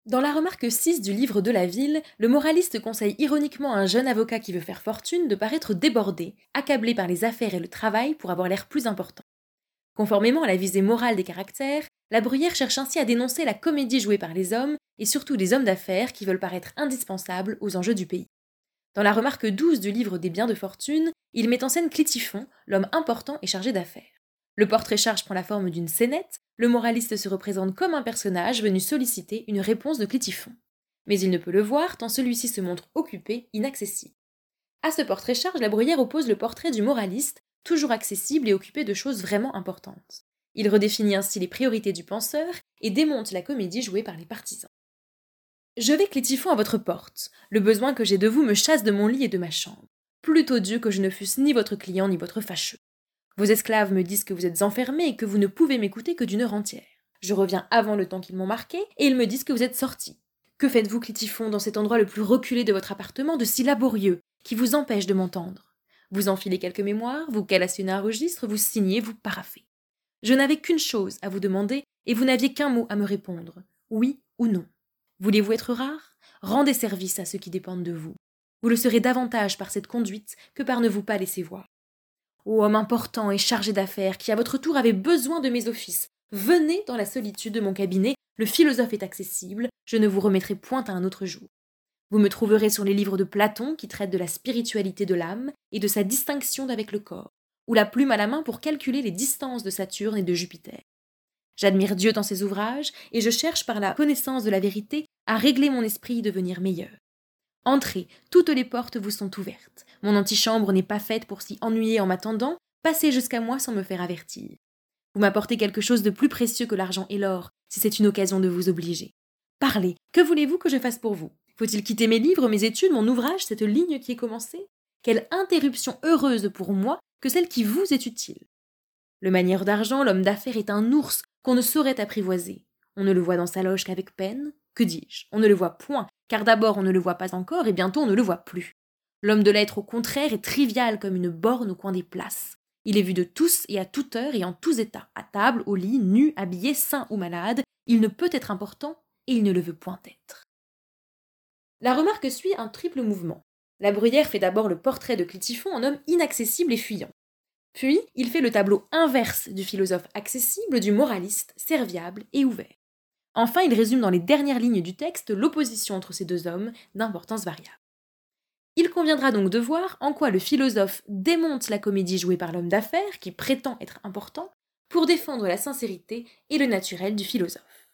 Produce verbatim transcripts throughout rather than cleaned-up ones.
Dans la remarque six du livre de la ville, le moraliste conseille ironiquement à un jeune avocat qui veut faire fortune de paraître débordé, accablé par les affaires et le travail pour avoir l'air plus important. Conformément à la visée morale des caractères, la Bruyère cherche ainsi à dénoncer la comédie jouée par les hommes, et surtout les hommes d'affaires qui veulent paraître indispensables aux enjeux du pays. Dans la remarque douze du livre des biens de fortune, il met en scène Clétiphon, l'homme important et chargé d'affaires. Le portrait-charge prend la forme d'une scénette, le moraliste se représente comme un personnage venu solliciter une réponse de Clétiphon. Mais il ne peut le voir tant celui-ci se montre occupé, inaccessible. À ce portrait-charge, la Bruyère oppose le portrait du moraliste, toujours accessible et occupé de choses vraiment importantes. Il redéfinit ainsi les priorités du penseur et démonte la comédie jouée par les partisans. Je vais, Clétiphon, à votre porte. Le besoin que j'ai de vous me chasse de mon lit et de ma chambre. Plutôt Dieu que je ne fusse ni votre client ni votre fâcheux. Vos esclaves me disent que vous êtes enfermés et que vous ne pouvez m'écouter que d'une heure entière. Je reviens avant le temps qu'ils m'ont marqué, et ils me disent que vous êtes sortis. Que faites-vous, Clétiphon, dans cet endroit le plus reculé de votre appartement, de si laborieux, qui vous empêche de m'entendre? Vous enfilez quelques mémoires, vous calassionnez un registre, vous signez, vous paraphez. Je n'avais qu'une chose à vous demander, et vous n'aviez qu'un mot à me répondre, oui ou non. Voulez-vous être rare? Rendez service à ceux qui dépendent de vous. Vous le serez davantage par cette conduite que par ne vous pas laisser voir. Ô homme important et chargé d'affaires, qui à votre tour avez besoin de mes offices, venez dans la solitude de mon cabinet, le philosophe est accessible, je ne vous remettrai point à un autre jour. Vous me trouverez sur les livres de Platon qui traitent de la spiritualité de l'âme et de sa distinction d'avec le corps, ou la plume à la main pour calculer les distances de Saturne et de Jupiter. J'admire Dieu dans ses ouvrages, et je cherche par la connaissance de la vérité à régler mon esprit et devenir meilleur. Entrez, toutes les portes vous sont ouvertes. Mon antichambre n'est pas faite pour s'y ennuyer en m'attendant, passez jusqu'à moi sans me faire avertir. Vous m'apportez quelque chose de plus précieux que l'argent et l'or, si c'est une occasion de vous obliger. Parlez, que voulez-vous que je fasse pour vous? Faut-il quitter mes livres, mes études, mon ouvrage, cette ligne qui est commencée? Quelle interruption heureuse pour moi que celle qui vous est utile. Le manieur d'argent, l'homme d'affaires, est un ours qu'on ne saurait apprivoiser. On ne le voit dans sa loge qu'avec peine. Que dis-je? On ne le voit point, car d'abord on ne le voit pas encore et bientôt on ne le voit plus. L'homme de lettres, au contraire, est trivial comme une borne au coin des places. Il est vu de tous et à toute heure et en tous états, à table, au lit, nu, habillé, sain ou malade. Il ne peut être important et il ne le veut point être. La remarque suit un triple mouvement. La Bruyère fait d'abord le portrait de Clétiphon en homme inaccessible et fuyant. Puis, il fait le tableau inverse du philosophe accessible, du moraliste, serviable et ouvert. Enfin, il résume dans les dernières lignes du texte l'opposition entre ces deux hommes d'importance variable. Il conviendra donc de voir en quoi le philosophe démonte la comédie jouée par l'homme d'affaires, qui prétend être important, pour défendre la sincérité et le naturel du philosophe.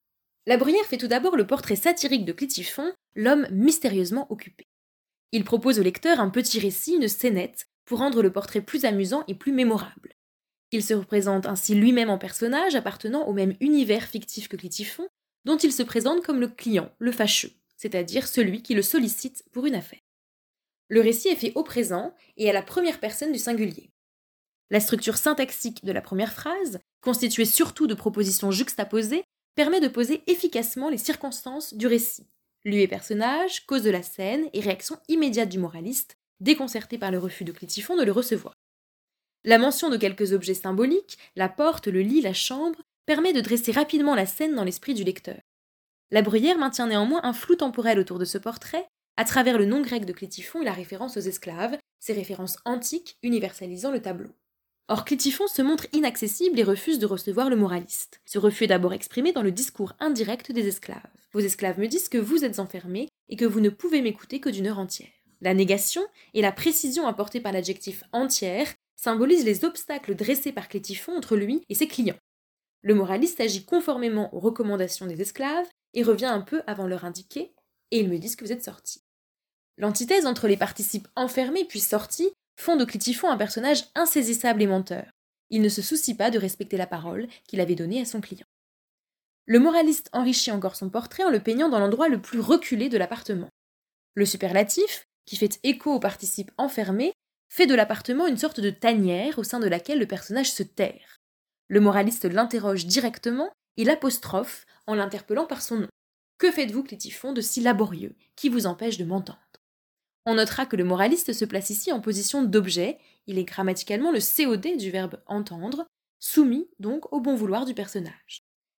La Bruyère fait tout d'abord le portrait satirique de Clétiphon, l'homme mystérieusement occupé. Il propose au lecteur un petit récit, une scénette, pour rendre le portrait plus amusant et plus mémorable. Il se représente ainsi lui-même en personnage appartenant au même univers fictif que Clétiphon, dont il se présente comme le client, le fâcheux, c'est-à-dire celui qui le sollicite pour une affaire. Le récit est fait au présent et à la première personne du singulier. La structure syntaxique de la première phrase, constituée surtout de propositions juxtaposées, permet de poser efficacement les circonstances du récit. Lieu et personnage, cause de la scène et réaction immédiate du moraliste, déconcerté par le refus de Clétiphon de le recevoir. La mention de quelques objets symboliques, la porte, le lit, la chambre, permet de dresser rapidement la scène dans l'esprit du lecteur. La Bruyère maintient néanmoins un flou temporel autour de ce portrait, à travers le nom grec de Clétiphon et la référence aux esclaves, ces références antiques universalisant le tableau. Or, Clétiphon se montre inaccessible et refuse de recevoir le moraliste. Ce refus est d'abord exprimé dans le discours indirect des esclaves. Vos esclaves me disent que vous êtes enfermés et que vous ne pouvez m'écouter que d'une heure entière. La négation et la précision apportée par l'adjectif entière symbolisent les obstacles dressés par Clétiphon entre lui et ses clients. Le moraliste agit conformément aux recommandations des esclaves et revient un peu avant l'heure indiquée, et ils me disent que vous êtes sortis. L'antithèse entre les participes enfermés puis sortis font de Clétiphon un personnage insaisissable et menteur. Il ne se soucie pas de respecter la parole qu'il avait donnée à son client. Le moraliste enrichit encore son portrait en le peignant dans l'endroit le plus reculé de l'appartement. Le superlatif, qui fait écho aux participes enfermés, fait de l'appartement une sorte de tanière au sein de laquelle le personnage se terre. Le moraliste l'interroge directement et l'apostrophe en l'interpellant par son nom. « Que faites-vous, Clétiphon, de si laborieux, qui vous empêche de m'entendre ?» On notera que le moraliste se place ici en position d'objet, il est grammaticalement le C O D du verbe « entendre », soumis donc au bon vouloir du personnage.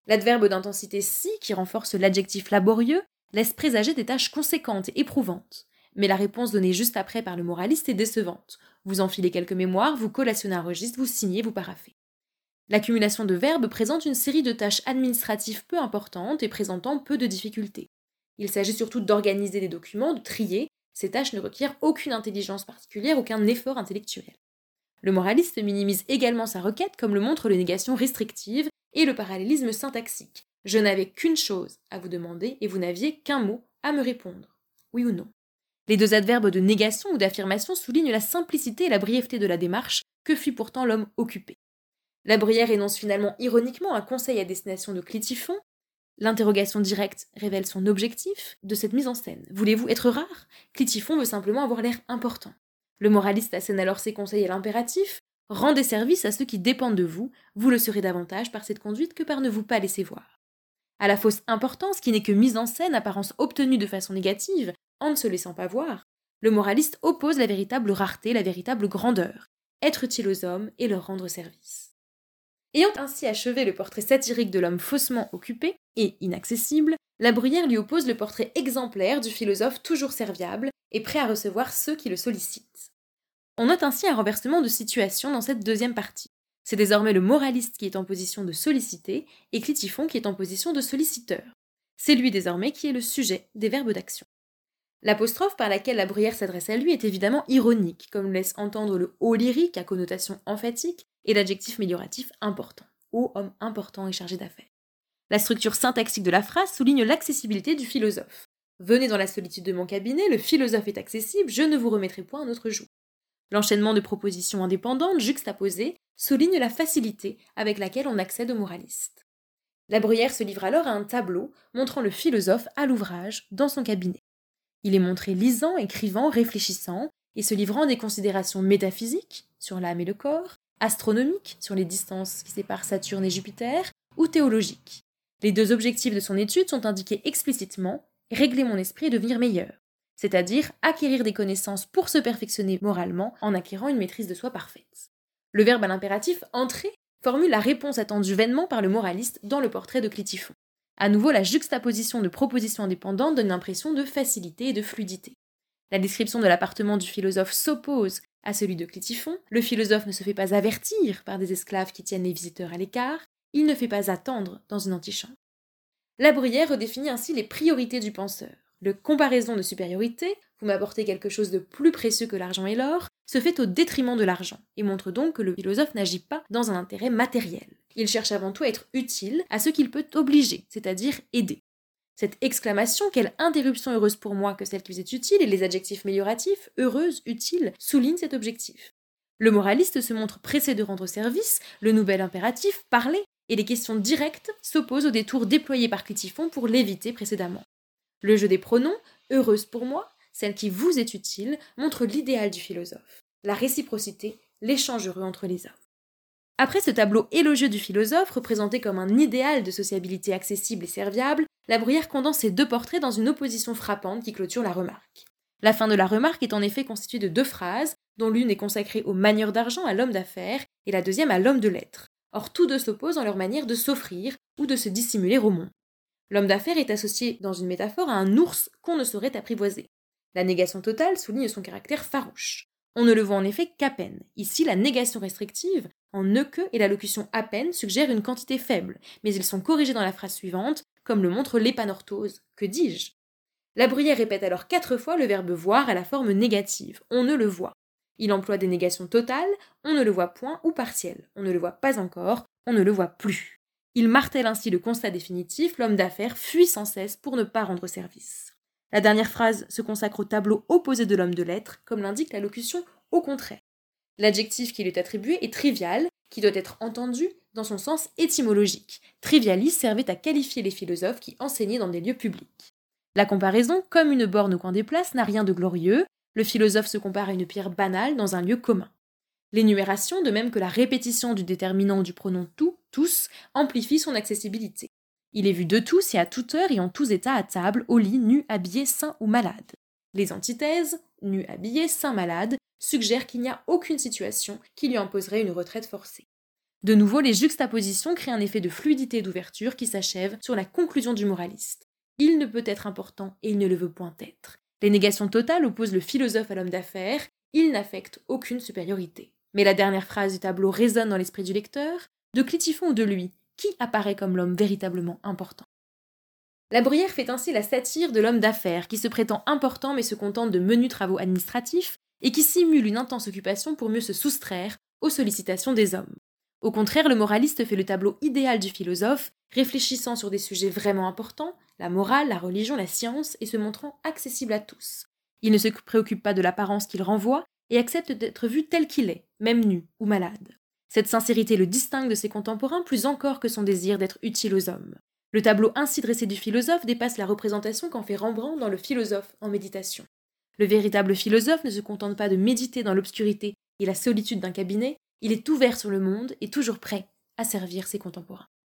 L'adverbe d'intensité si, qui renforce l'adjectif laborieux, laisse présager des tâches conséquentes et éprouvantes. Mais la réponse donnée juste après par le moraliste est décevante. Vous enfilez quelques mémoires, vous collationnez un registre, vous signez, vous paraphez. L'accumulation de verbes présente une série de tâches administratives peu importantes et présentant peu de difficultés. Il s'agit surtout d'organiser des documents, de trier. Ces tâches ne requièrent aucune intelligence particulière, aucun effort intellectuel. Le moraliste minimise également sa requête, comme le montrent les négations restrictives et le parallélisme syntaxique. Je n'avais qu'une chose à vous demander et vous n'aviez qu'un mot à me répondre. Oui ou non? Les deux adverbes de négation ou d'affirmation soulignent la simplicité et la brièveté de la démarche que fut pourtant l'homme occupé. La Bruyère énonce finalement ironiquement un conseil à destination de Clétiphon. L'interrogation directe révèle son objectif de cette mise en scène. Voulez-vous être rare? Clétiphon veut simplement avoir l'air important. Le moraliste assène alors ses conseils à l'impératif. Rendez service à ceux qui dépendent de vous, vous le serez davantage par cette conduite que par ne vous pas laisser voir. À la fausse importance, qui n'est que mise en scène, apparence obtenue de façon négative, en ne se laissant pas voir, le moraliste oppose la véritable rareté, la véritable grandeur, être utile aux hommes et leur rendre service. Ayant ainsi achevé le portrait satirique de l'homme faussement occupé et inaccessible, la Bruyère lui oppose le portrait exemplaire du philosophe toujours serviable et prêt à recevoir ceux qui le sollicitent. On note ainsi un renversement de situation dans cette deuxième partie. C'est désormais le moraliste qui est en position de solliciter et Clétiphon qui est en position de solliciteur. C'est lui désormais qui est le sujet des verbes d'action. L'apostrophe par laquelle la Bruyère s'adresse à lui est évidemment ironique, comme le laisse entendre le haut lyrique à connotation emphatique et l'adjectif mélioratif important. Ô homme important et chargé d'affaires. La structure syntaxique de la phrase souligne l'accessibilité du philosophe. Venez dans la solitude de mon cabinet, le philosophe est accessible, je ne vous remettrai point un autre jour. L'enchaînement de propositions indépendantes, juxtaposées, souligne la facilité avec laquelle on accède au moraliste. La Bruyère se livre alors à un tableau montrant le philosophe à l'ouvrage dans son cabinet. Il est montré lisant, écrivant, réfléchissant et se livrant à des considérations métaphysiques sur l'âme et le corps, astronomiques sur les distances qui séparent Saturne et Jupiter, ou théologiques. Les deux objectifs de son étude sont indiqués explicitement « régler mon esprit et devenir meilleur », c'est-à-dire acquérir des connaissances pour se perfectionner moralement en acquérant une maîtrise de soi parfaite. Le verbe à l'impératif « entrer » formule la réponse attendue vainement par le moraliste dans le portrait de Clétiphon. À nouveau, la juxtaposition de propositions indépendantes donne l'impression de facilité et de fluidité. La description de l'appartement du philosophe s'oppose à celui de Clétiphon. Le philosophe ne se fait pas avertir par des esclaves qui tiennent les visiteurs à l'écart, il ne fait pas attendre dans une antichambre. La Bruyère redéfinit ainsi les priorités du penseur. Le comparaison de supériorité, vous m'apportez quelque chose de plus précieux que l'argent et l'or, se fait au détriment de l'argent, et montre donc que le philosophe n'agit pas dans un intérêt matériel. Il cherche avant tout à être utile à ce qu'il peut obliger, c'est-à-dire aider. Cette exclamation, quelle interruption heureuse pour moi que celle qui vous est utile, et les adjectifs mélioratifs, heureuse, utile, soulignent cet objectif. Le moraliste se montre pressé de rendre service, le nouvel impératif, parler, et les questions directes s'opposent aux détours déployés par Clétiphon pour l'éviter précédemment. Le jeu des pronoms, heureuse pour moi, celle qui vous est utile, montre l'idéal du philosophe, la réciprocité, l'échange heureux entre les hommes. Après ce tableau élogieux du philosophe, représenté comme un idéal de sociabilité accessible et serviable, la Bruyère condense ces deux portraits dans une opposition frappante qui clôture la remarque. La fin de la remarque est en effet constituée de deux phrases, dont l'une est consacrée au manieur d'argent, à l'homme d'affaires, et la deuxième à l'homme de lettres. Or, tous deux s'opposent dans leur manière de s'offrir ou de se dissimuler au monde. L'homme d'affaires est associé dans une métaphore à un ours qu'on ne saurait apprivoiser. La négation totale souligne son caractère farouche. On ne le voit en effet qu'à peine. Ici, la négation restrictive, en ne que et la locution à peine suggère une quantité faible, mais ils sont corrigés dans la phrase suivante, comme le montre l'épanorthose. Que dis-je? La Bruyère répète alors quatre fois le verbe voir à la forme négative. On ne le voit. Il emploie des négations totales, on ne le voit point ou partielles. On ne le voit pas encore, on ne le voit plus. Il martèle ainsi le constat définitif, l'homme d'affaires fuit sans cesse pour ne pas rendre service. La dernière phrase se consacre au tableau opposé de l'homme de lettres, comme l'indique la locution au contraire. L'adjectif qui lui est attribué est trivial, qui doit être entendu dans son sens étymologique. Trivialis servait à qualifier les philosophes qui enseignaient dans des lieux publics. La comparaison, comme une borne au coin des places, n'a rien de glorieux. Le philosophe se compare à une pierre banale dans un lieu commun. L'énumération, de même que la répétition du déterminant du pronom tout, tous, amplifie son accessibilité. Il est vu de tous et à toute heure et en tous états à table, au lit, nu, habillé, sain ou malade. Les antithèses, nu, habillé, sain, malade, suggèrent qu'il n'y a aucune situation qui lui imposerait une retraite forcée. De nouveau, les juxtapositions créent un effet de fluidité et d'ouverture qui s'achève sur la conclusion du moraliste. Il ne peut être important et il ne le veut point être. Les négations totales opposent le philosophe à l'homme d'affaires, il n'affecte aucune supériorité. Mais la dernière phrase du tableau résonne dans l'esprit du lecteur, de Clétiphon ou de lui, qui apparaît comme l'homme véritablement important. La Bruyère fait ainsi la satire de l'homme d'affaires qui se prétend important mais se contente de menus travaux administratifs et qui simule une intense occupation pour mieux se soustraire aux sollicitations des hommes. Au contraire, le moraliste fait le tableau idéal du philosophe, réfléchissant sur des sujets vraiment importants, la morale, la religion, la science, et se montrant accessible à tous. Il ne se préoccupe pas de l'apparence qu'il renvoie et accepte d'être vu tel qu'il est, même nu ou malade. Cette sincérité le distingue de ses contemporains plus encore que son désir d'être utile aux hommes. Le tableau ainsi dressé du philosophe dépasse la représentation qu'en fait Rembrandt dans Le philosophe en méditation. Le véritable philosophe ne se contente pas de méditer dans l'obscurité et la solitude d'un cabinet, il est ouvert sur le monde et toujours prêt à servir ses contemporains.